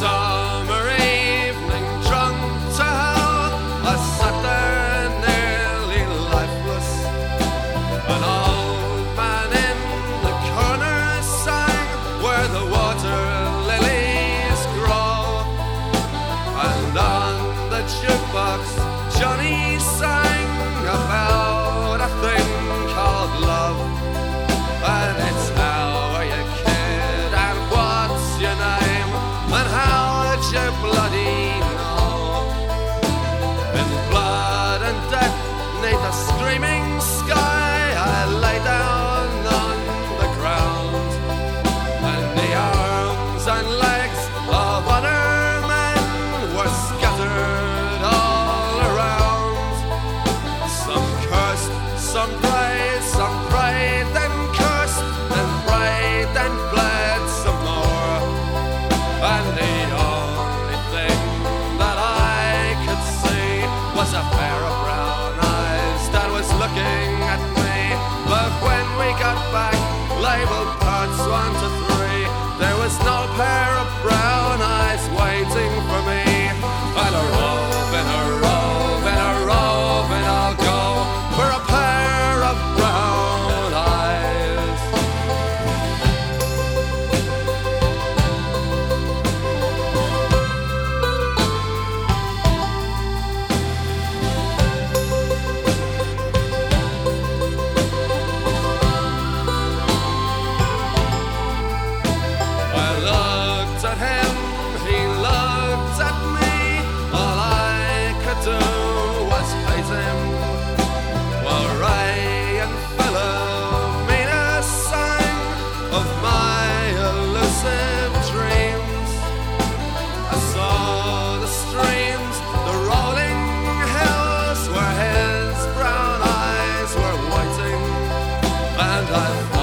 summer evening, drunk to hell, I sat there nearly lifeless. An old man in the corner sang where the water lilies grow, and on the jukebox Johnny sang about a thing called love. And it's how are you, kid, and what's your name, and how would you bloody know? In blood and death, 'neath a screaming sky, I lay down on the ground, and the arms and legs of other men were scattered all around. Some cursed, some prayed, then cursed, then prayed, then bled some more. And the only thing that I could see was a pair of brown eyes that was looking at me. But when we got back, labeled parts 1 to 3, there was no pair of brown eyes waiting for me. And a rove, and a rove, and a rove, and I'll go for a pair of brown eyes. I looked at him, he looked at me. All I could do was hate him. While Ray and Philomena sang of my elusive dreams, I saw the streams, the rolling hills where his brown eyes were waiting, and I thought